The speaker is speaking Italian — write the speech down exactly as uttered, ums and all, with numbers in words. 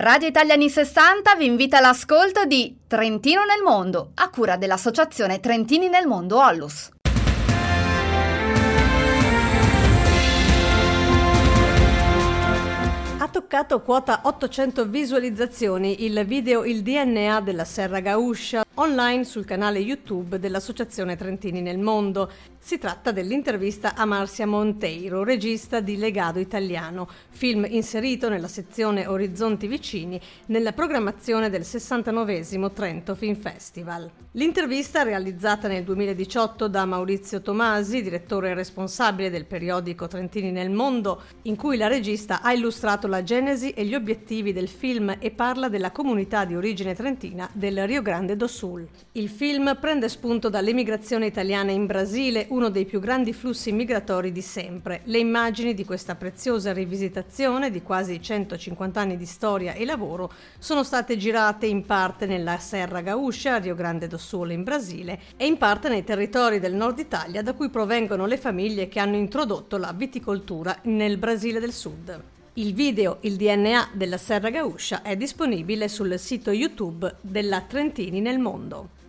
Radio Italia anni sessanta vi invita all'ascolto di Trentino nel mondo, a cura dell'associazione Trentini nel mondo Ollus. Ha toccato quota ottocento visualizzazioni il video Il D N A della Serra Gauscia online sul canale YouTube dell'Associazione Trentini nel Mondo. Si tratta dell'intervista a Marcia Monteiro, regista di Legado Italiano, film inserito nella sezione Orizzonti Vicini nella programmazione del sessantanovesimo Trento Film Festival. L'intervista, realizzata nel duemiladiciotto da Maurizio Tomasi, direttore responsabile del periodico Trentini nel Mondo, in cui la regista ha illustrato la genesi e gli obiettivi del film e parla della comunità di origine trentina del Rio Grande do Sul. Il film prende spunto dall'emigrazione italiana in Brasile, uno dei più grandi flussi migratori di sempre. Le immagini di questa preziosa rivisitazione di quasi centocinquanta anni di storia e lavoro sono state girate in parte nella Serra Gauscia, Rio Grande do Sul in Brasile, e in parte nei territori del nord Italia da cui provengono le famiglie che hanno introdotto la viticoltura nel Brasile del Sud. Il video Il D N A della Serra Gauscia è disponibile sul sito YouTube della Trentini nel Mondo.